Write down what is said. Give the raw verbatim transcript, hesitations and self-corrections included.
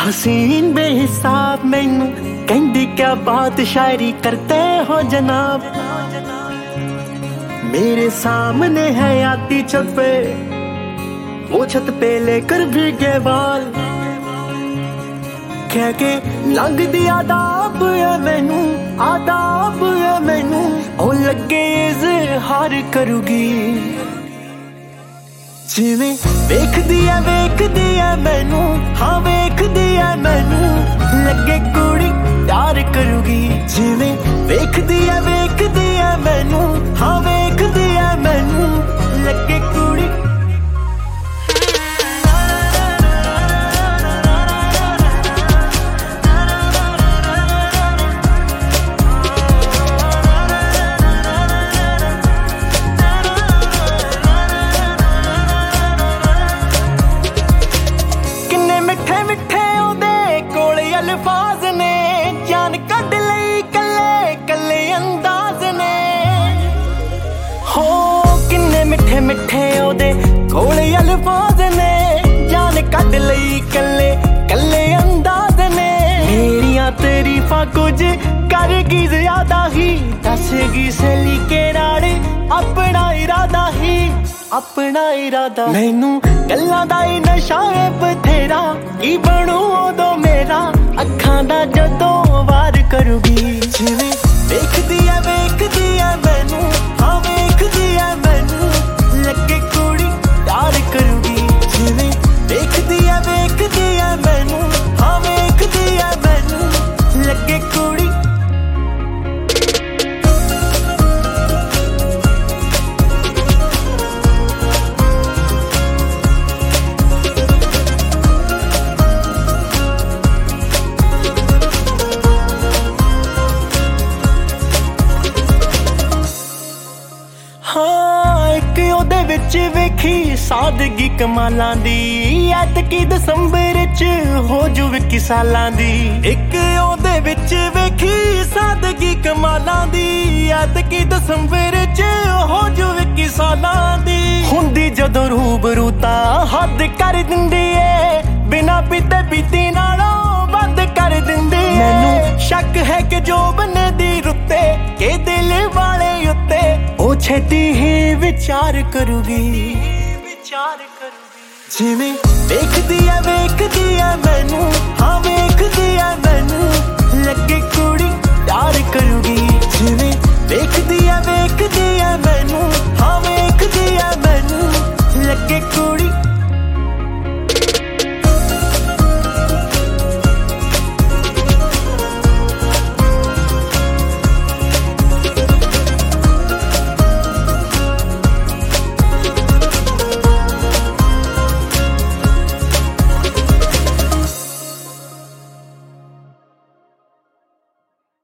हसीन बेहिसाब मैनू कहंदी क्या बात शायरी करते हो जनाब। मेरे सामने है आती छत पे, वो छत पे लेकर भीगे बाल, कह के लंघ दी आदाब है मैनू, आदाब है मैनू, ओ लगे इज़हार करूगी। जिवें वेखदी है वेखदी है मैनू, हाँ वेखदी है मैनू, लगे कुड़ी प्यार करूगी। जिवें वेखदी है वेखदी है मैनू, हाँ वेखदी है मैनू, लगे कुड़ी। अल्फाज ने जान कढ लई कल्ले कल्ले अंदाज ने, हो किन्ने मिठे मिठे ओदे कोले अल्फाज ने, जान कढ लई कल्ले कल्ले अंदाज ने। मेरियां तारीफां कुछ करगी ज्यादा ही, दसगी सली के नाल अपना इरादा ही, अपना इरादा। मैनू गल्लां दा ही नशा है बथेरा, की बनू उदों मेरा अखां दा जदों वार करूगी। जिवें वेखदी है वेखदी है मैनू, हाँ वेखदी है मैनू, लगे कुड़ी प्यार करूगी। जिवें वेखदी है वेखदी है मैनू, हाँ वेखदी है मैनू, लगे कुड़ी। हाँ एक ओदे विच वेखी सादगी कमालां दी, ऐतकी दसंबर च हो जू विक्की सालां दी। एक ओदे विच वेखी सादगी कमालां दी, ऐतकी दसंबर च हो जू विक्की सालां दी। हुंदी जदों रूबरू तां हद कर दिंदी ए, बिना पीते पीती नालों बंद कर दिंदी। मैनू शक है कि जो बने दी रुत्ते के दिल वाले उत्ते, ओ छेती ही विचार करूगी, विचार करूगी। जिवें वेखदी है वेखदी है मैनू, हाँ वेखदी है मैनू, लगे कुड़ी प्यार करूगी। जिवें वेखदी है वेखदी